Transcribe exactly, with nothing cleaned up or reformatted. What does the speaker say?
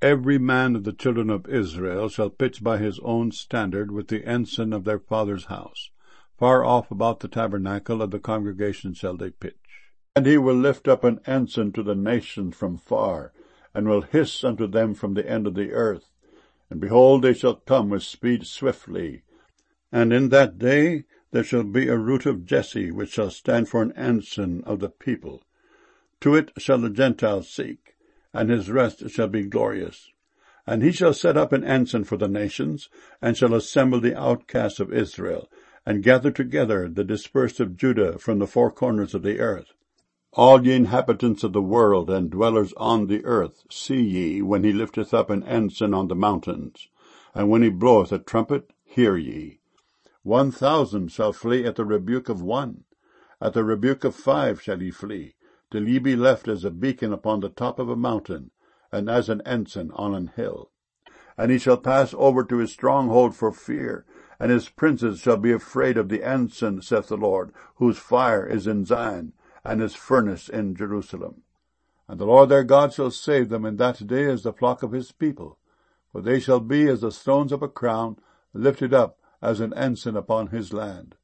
Every man of the children of Israel shall pitch by his own standard with the ensign of their father's house. Far off about the tabernacle of the congregation shall they pitch. And he will lift up an ensign to the nations from far, and will hiss unto them from the end of the earth. And behold, they shall come with speed swiftly. And in that day there shall be a root of Jesse, which shall stand for an ensign of the people. To it shall the Gentiles seek, and his rest shall be glorious. And he shall set up an ensign for the nations, and shall assemble the outcasts of Israel, and gather together the dispersed of Judah from the four corners of the earth. All ye inhabitants of the world, and dwellers on the earth, see ye, when he lifteth up an ensign on the mountains, and when he bloweth a trumpet, hear ye. One thousand shall flee at the rebuke of one, at the rebuke of five shall ye flee, till ye be left as a beacon upon the top of a mountain, and as an ensign on an hill. And he shall pass over to his stronghold for fear, and his princes shall be afraid of the ensign, saith the Lord, whose fire is in Zion, and his furnace in Jerusalem. And the Lord their God shall save them in that day as the flock of his people, for they shall be as the stones of a crown, lifted up as an ensign upon his land.